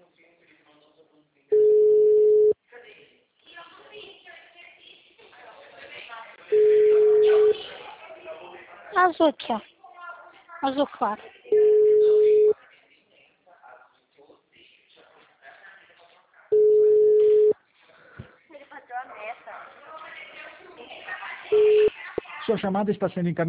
Azul aqui, ó. Azul claro. Sua chamada está sendo encaminhada.